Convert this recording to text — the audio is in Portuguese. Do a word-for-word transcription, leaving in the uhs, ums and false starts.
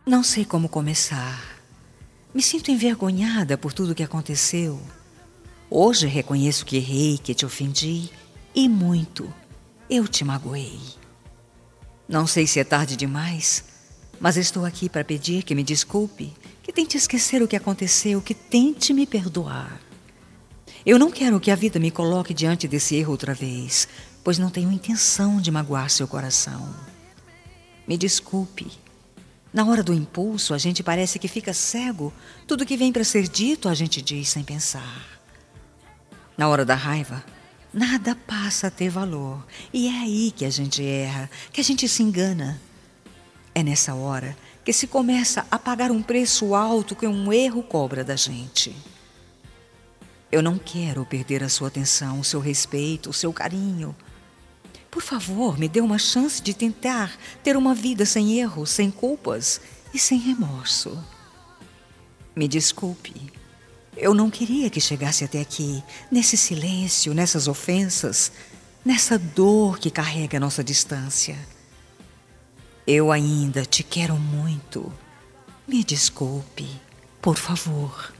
Não sei como começar. Me sinto envergonhada por tudo que aconteceu. Hoje reconheço que errei, que te ofendi, e muito. Eu te magoei. Não sei se é tarde demais, mas estou aqui para pedir que me desculpe, que tente esquecer o que aconteceu, que tente me perdoar. Eu não quero que a vida me coloque diante desse erro outra vez, pois não tenho intenção de magoar seu coração. Me desculpe. Na hora do impulso, a gente parece que fica cego. Tudo que vem para ser dito, a gente diz sem pensar. Na hora da raiva, nada passa a ter valor. E é aí que a gente erra, que a gente se engana. É nessa hora que se começa a pagar um preço alto que um erro cobra da gente. Eu não quero perder a sua atenção, o seu respeito, o seu carinho. Por favor, me dê uma chance de tentar ter uma vida sem erros, sem culpas e sem remorso. Me desculpe. Eu não queria que chegasse até aqui, nesse silêncio, nessas ofensas, nessa dor que carrega a nossa distância. Eu ainda te quero muito. Me desculpe, por favor.